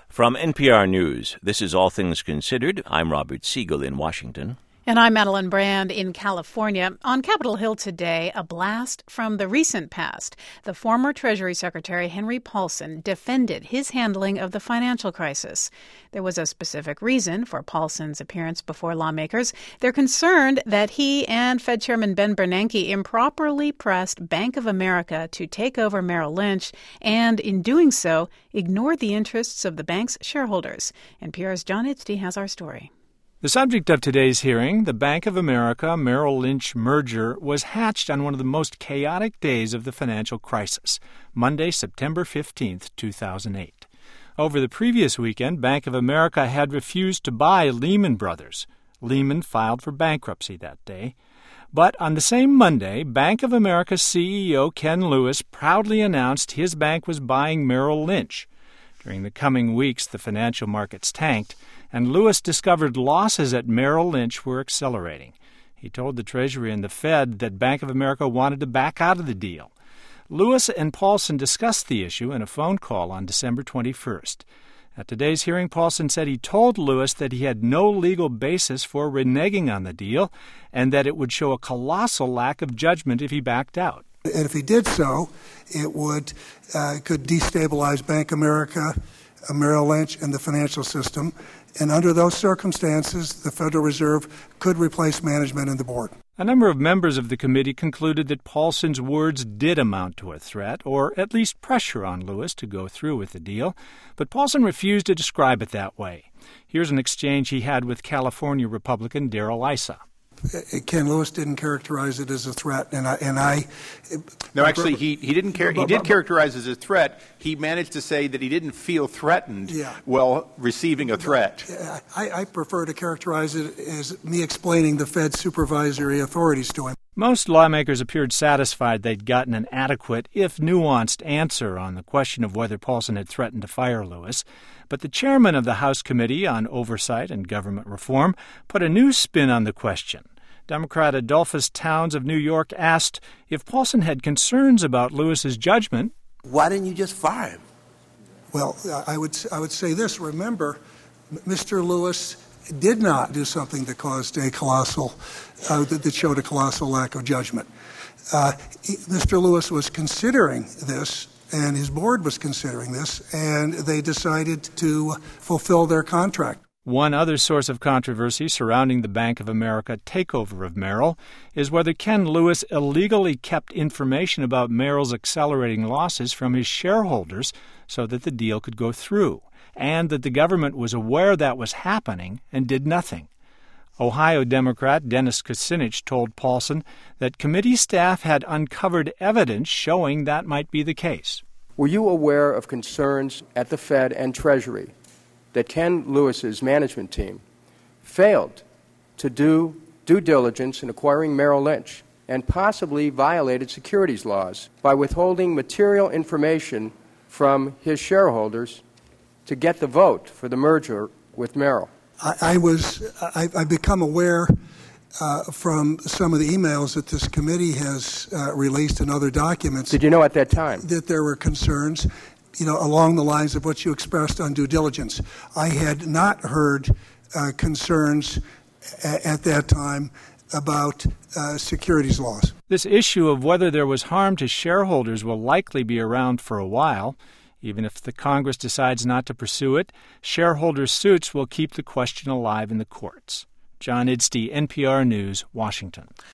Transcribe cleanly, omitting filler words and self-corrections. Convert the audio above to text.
From NPR News, this is All Things Considered. I'm Robert Siegel in Washington. And I'm Madeline Brand in California. On Capitol Hill today, a blast from the recent past. The former Treasury Secretary Henry Paulson defended his handling of the financial crisis. There was a specific reason for Paulson's appearance before lawmakers. They're concerned that he and Fed Chairman Ben Bernanke improperly pressed Bank of America to take over Merrill Lynch and, in doing so, ignored the interests of the bank's shareholders. NPR's John Itzty has our story. The subject of today's hearing, the Bank of America-Merrill Lynch merger, was hatched on one of the most chaotic days of the financial crisis, Monday, September 15, 2008. Over the previous weekend, Bank of America had refused to buy Lehman Brothers. Lehman filed for bankruptcy that day. But on the same Monday, Bank of America's CEO Ken Lewis proudly announced his bank was buying Merrill Lynch. During the coming weeks, the financial markets tanked, and Lewis discovered losses at Merrill Lynch were accelerating. He told the Treasury and the Fed that Bank of America wanted to back out of the deal. Lewis and Paulson discussed the issue in a phone call on December 21st. At today's hearing, Paulson said he told Lewis that he had no legal basis for reneging on the deal and that it would show a colossal lack of judgment if he backed out. And if he did so, it could destabilize Bank of America, Merrill Lynch, and the financial system. And under those circumstances, the Federal Reserve could replace management and the board. A number of members of the committee concluded that Paulson's words did amount to a threat, or at least pressure on Lewis to go through with the deal, but Paulson refused to describe it that way. Here's an exchange he had with California Republican Darrell Issa. Ken Lewis didn't characterize it as a threat, No, actually, he didn't. He did characterize it as a threat. He managed to say that he didn't feel threatened while receiving a threat. I prefer to characterize it as me explaining the Fed's supervisory authorities to him. Most lawmakers appeared satisfied they'd gotten an adequate, if nuanced, answer on the question of whether Paulson had threatened to fire Lewis. But the chairman of the House Committee on Oversight and Government Reform put a new spin on the question. Democrat Adolphus Towns of New York asked if Paulson had concerns about Lewis's judgment. Why didn't you just fire him? Well, I would say this. Remember, Mr. Lewis did not do something that caused that showed a colossal lack of judgment. Mr. Lewis was considering this, and his board was considering this, and they decided to fulfill their contract. One other source of controversy surrounding the Bank of America takeover of Merrill is whether Ken Lewis illegally kept information about Merrill's accelerating losses from his shareholders so that the deal could go through, and that the government was aware that was happening and did nothing. Ohio Democrat Dennis Kucinich told Paulson that committee staff had uncovered evidence showing that might be the case. Were you aware of concerns at the Fed and Treasury that Ken Lewis's management team failed to do due diligence in acquiring Merrill Lynch and possibly violated securities laws by withholding material information from his shareholders to get the vote for the merger with Merrill? I've become aware from some of the emails that this committee has released and other documents. Did you know at that time that there were concerns, along the lines of what you expressed on due diligence? I had not heard concerns at that time about securities laws. This issue of whether there was harm to shareholders will likely be around for a while. Even if the Congress decides not to pursue it, shareholder suits will keep the question alive in the courts. John Itzty, NPR News, Washington.